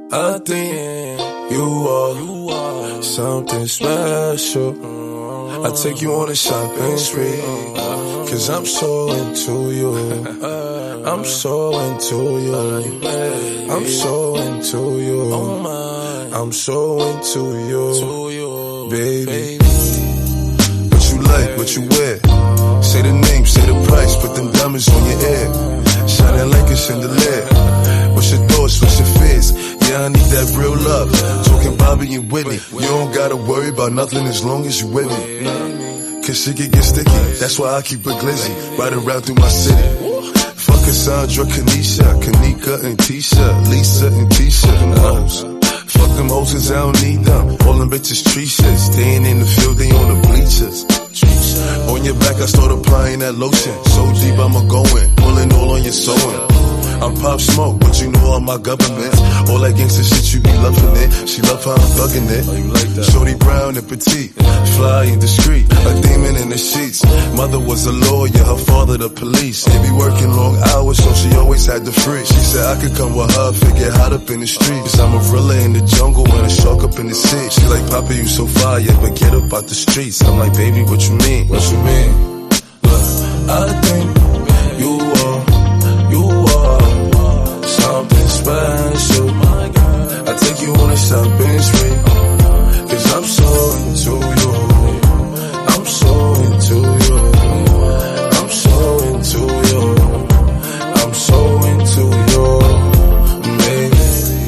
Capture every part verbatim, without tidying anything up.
I think you are something special. I take you on a shopping spree, cause I'm so into you. I'm so into you. I'm so into you. I'm so into you, baby. What you like, what you wear? Say the name, say the price, put them diamonds on your ear. Shining like a chandelier. What's your thoughts, what's your fears? Yeah, I need that real love. Talking Bobby and Whitney. You don't gotta worry about nothing as long as you with me. Cause shit can get sticky, that's why I keep it glizzy. Riding around through my city. Fuck Cassandra, Kanisha, Kanika and Tisha, Lisa and Tisha. Them hoes. Fuck them hoes cause I don't need them. All them bitches tree shit. Staying in the field, they on the bleachers. On your back, I start applying that lotion. So deep, I'ma go in, pulling all on your sewing. I'm Pop Smoke, but you know all my government. All that gangsta shit, you be loving it. She love how I'm thugging it. Oh, you like that? Shorty brown and petite, fly and discreet, a demon in the sheets. Mother was a lawyer, her father the police. They be working long hours, so she always had the free. She said I could come with her, figure hot up in the streets. I'm a gorilla in the jungle and a shark up in the sea. She like, Papa, you so fire, but get up out the streets. I'm like, baby, what you mean? What you mean? Look, I think you are, you are something special. I take you on a shopping spree, cause I'm so into you. I'm so into you. I'm so into you. I'm so into you, baby.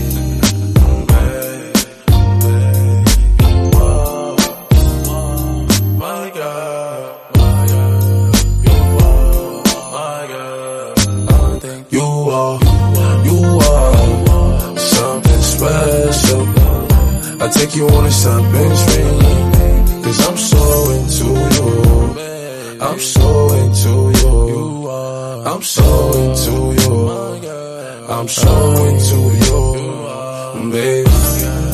My God, my God, you are, my God. I think you are, you are something special. I take you on a shopping spree, cause I'm so into you. I'm so into you. I'm so into you. I'm so into you, baby.